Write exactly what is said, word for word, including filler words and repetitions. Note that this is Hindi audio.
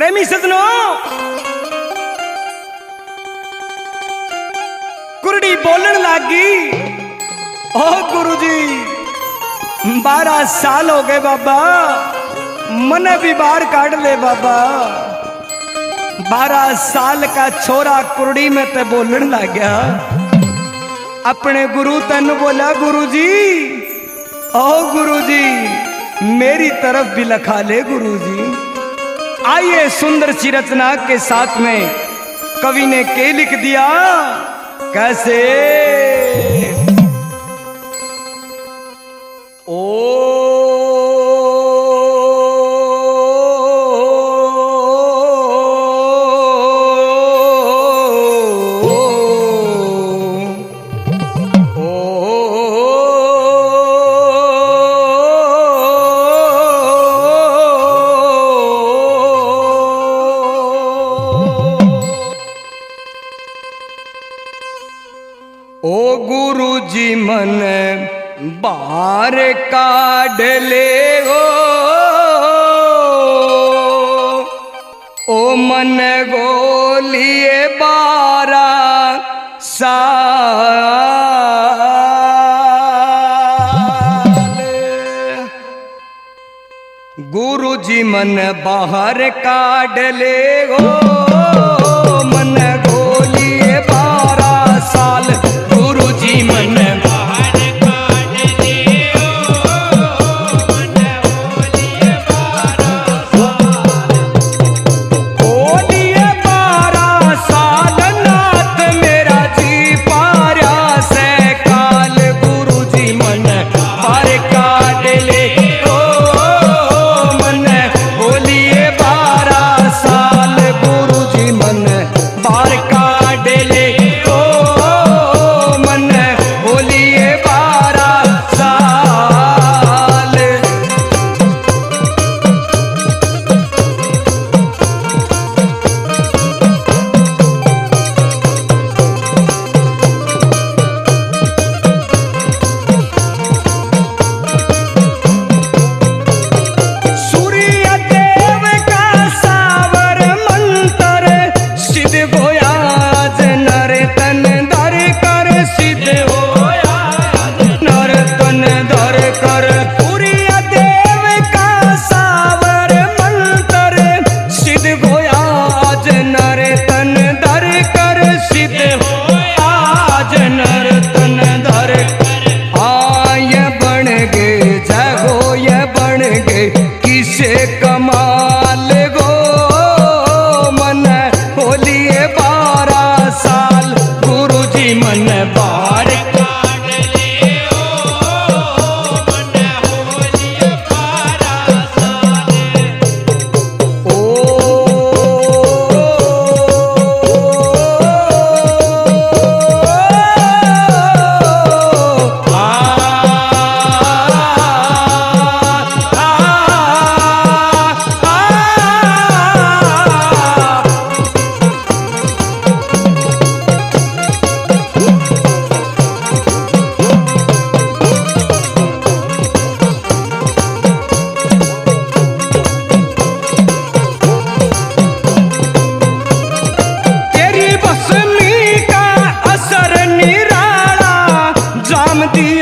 प्रेमी सजनों, कुरड़ी बोलन लागी। ओ गुरु जी, बारह साल हो गए बाबा, मने भी बाहर काट ले बाबा। बारह साल का छोरा कुरड़ी में ते बोलन लग गया। अपने गुरु तेन बोला, गुरु जी ओ गुरु जी मेरी तरफ भी लखा ले गुरु जी। आइए सुंदर सी रचना के साथ में कवि ने के लिख दिया, कैसे ओ ओ गुरु जी मन बाहर काढ़ ले हो, ओ मन गोलिए बारह साल। गुरु जी मन बाहर काढ़ ले हो, मन गोलिए बारह साल। गुरु जी मन बाहर काढ़ ले हो, मन गोलिए बारह साल। गोलिए बारह साल नाथ मेरा जी पारा से काल। गुरु जी मन बाहर काढ़ ले हो, मन गोलिए बारह साल। गुरु जी मन बाहर काढ़ ले हो, मन गोलिए बारह साल। सूर्य देव का सावर मंत्र सिद्ध होया, नर तन धर कर सिद्ध होया, नर तन धर कर। सूर्य देव का सावर मंत्र सिद्ध होया, नर तन धर कर सिद्ध होया, नर तन धर कर। आय बन गए जगो ये बन गए किसे कमाल गो, मन बोलिए बारह साल। गुरु जी मन बाहर काढ़ ले हो, मन बोलिए बारह साल। ओ आ तेरी बसमी का असर निराला, जाम दिया